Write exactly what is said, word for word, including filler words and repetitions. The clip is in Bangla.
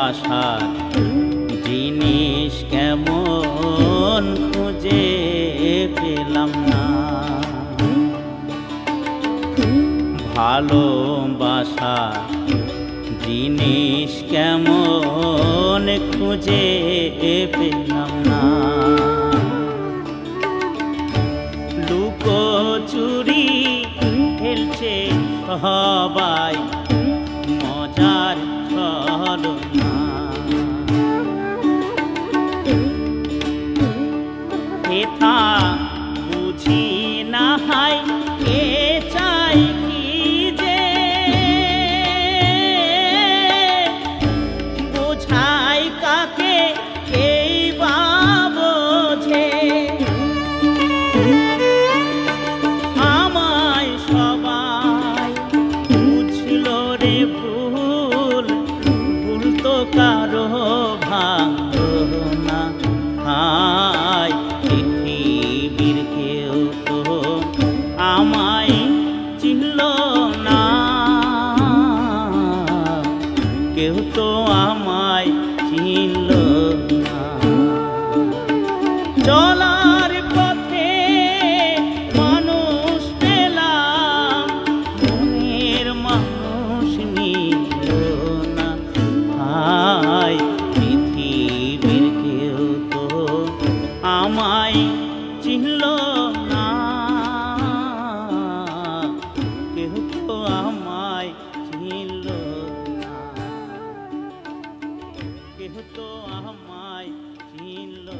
ভালোবাসার জিনিস কেমন খুঁজে পেলাম না। ভালোবাসার জিনিস কেমন খুঁজে পেলাম না। লুকোচুরি খেলছে সবাই মজার ছলনা। হেথা বুঝি না হাই কে চাই কি যে বোঝাই কাকে এই বা বোঝে। আমায় সবাই বুঝল রে ভুল, ভুল তো কারো ভাঙলো না। হায় পৃথিবীর কেউ তো আমায় চিনল না, কেউ তো আমায় চিনল না। চলার পথে মানুষ পেলাম, মনের মানুষ নিল না। হায় পৃথিবীর কেউ তো আমায় চিনল না, কেউ তো আমায় চিনল না, কেউ তো আমায় চিনল